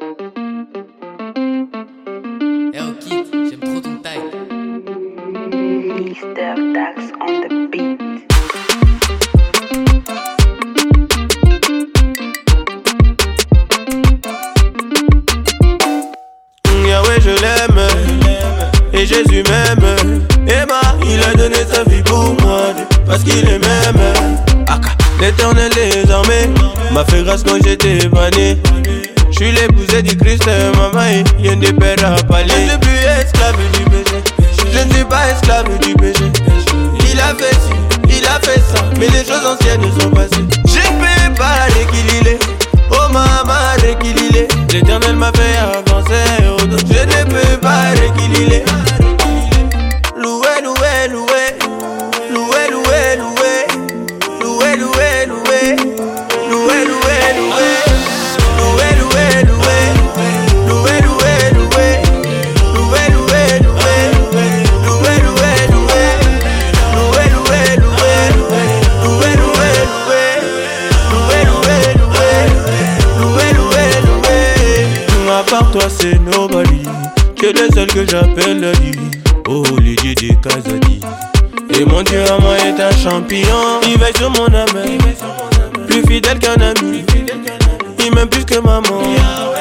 Eh oh Kid, j'aime trop ton taille. Mr. Dax on the beat. Yahweh je l'aime, et Jésus m'aime. Emma, il a donné sa vie pour moi, parce qu'il est même. L'éternel des armées m'a fait grâce quand j'étais banni. J'suis l'épousé du Christ, maman, il y a des pères à palais. Je ne suis plus esclave du péché, je ne suis pas esclave du péché. Il a fait ci, il a fait ça, mais les choses anciennes sont passées. J'ai payé par qu'il est, oh maman, qu'il est. L'éternel m'a fait avancer, oh, donc je ne peux pas qu'il est. Loué, loué, loué, loué, loué, loué, loué, loué, loué, loué, loué, loué. À part toi c'est nobody, tu es le seul que j'appelle Daddy. Oh les dieux des Kazadi. Et mon Dieu à moi est un champion. Il veille sur mon âme, plus fidèle qu'un ami. Il m'aime plus que maman.